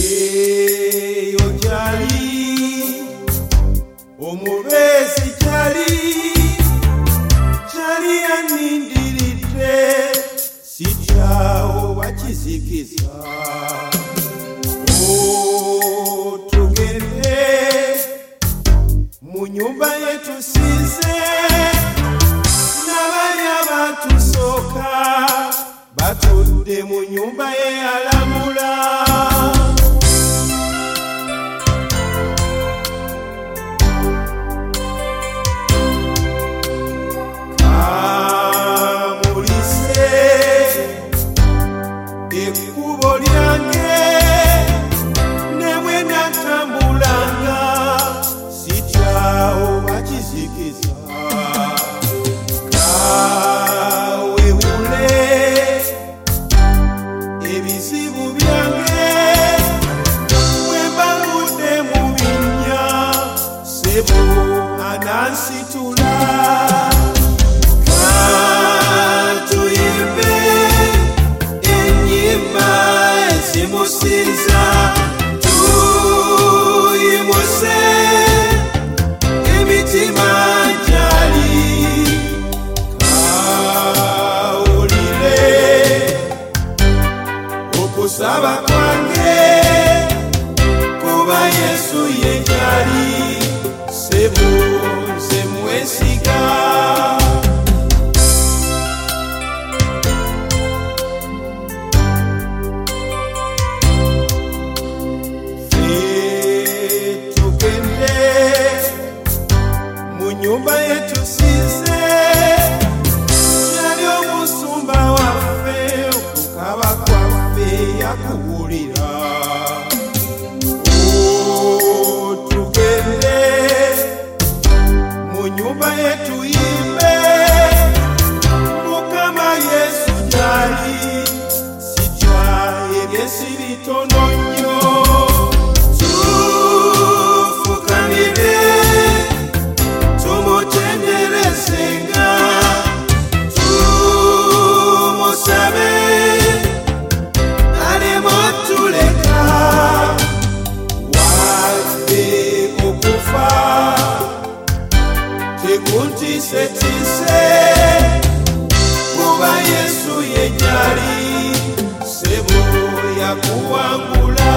Eyo jali omubezi jali yanindiridde sityawo bakizikiza tugende mu nyumba yetusize n'abali abatusooka batudde mu nyumba ye alamula ekkubo lyange ne bwe natambulanga sityawo bakizikiza kawewule ebizibu byange bwe mbaludde mu binnya sebo anansitula simusinza tuyimuse emitima jali kawulire okusaba kwange kuba Yesu ye jali sebo nze mwesiga nyumba yetusize yali omusumba waffe okukaba kwaffe yakuwulira tugende mu nyumba yetuyimbe Mukama Yesu jali sitya ebyesi bitono nnyo tufukamire tumutenderezenga tumusabe alemotuleka wadde okufa tekuntisetise kuba Yesu ye jali sebo yakuwangula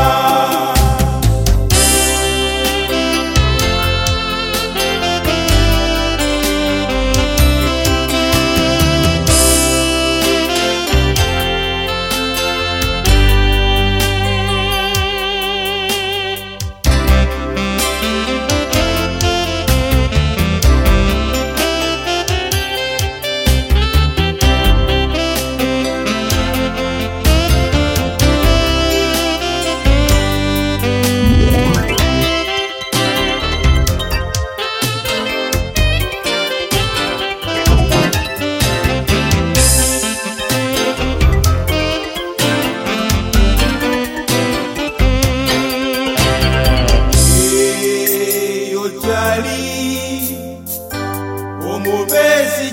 omubezi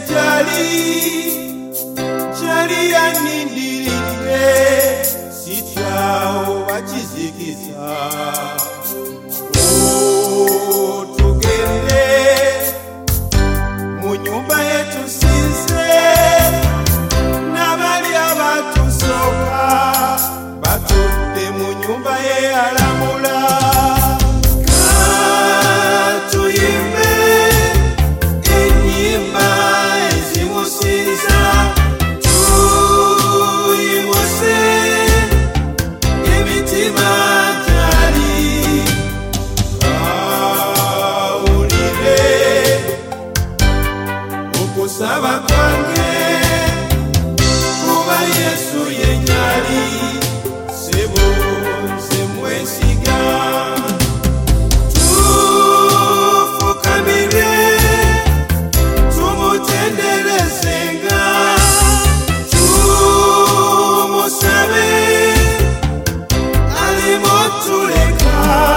jali yanindiridde sityawo bakizikiza tugende mu nyumba yetusize n'abali abatusooka batudde mu nyumba ye alamula okusaba kwange kuba Yesu ye jali sebo nze mwesiga tufukamire tumutenderezenga tumusabe alemotuleka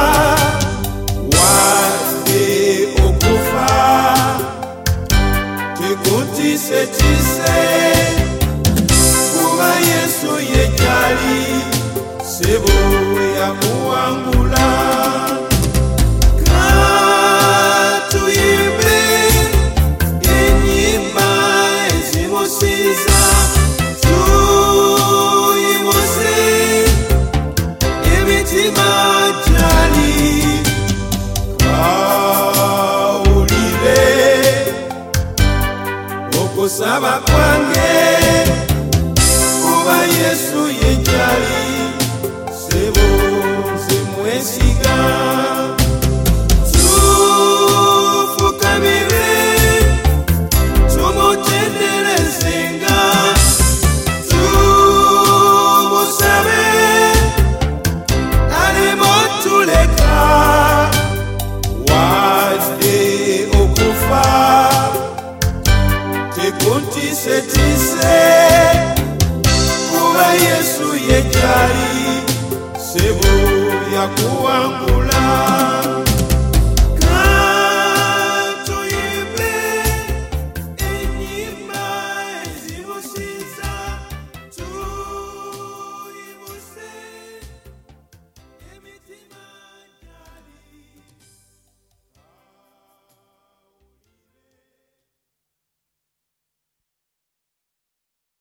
wadde okufa tekuntisetise kuba Yesu ye jali sebo sebo ya kuangula. Katuyimbe enyimba ezimusiza, tuyimuse emitima jali. Kawulire okusaba kwange, kuba Yesu yejali, sebo nzimwesiga. Tufukamire tumutenderezenga, tumusabe alemotuleka. Wadde okufa tekuntise, kuba Yesu yejali, sebo ya kuangula.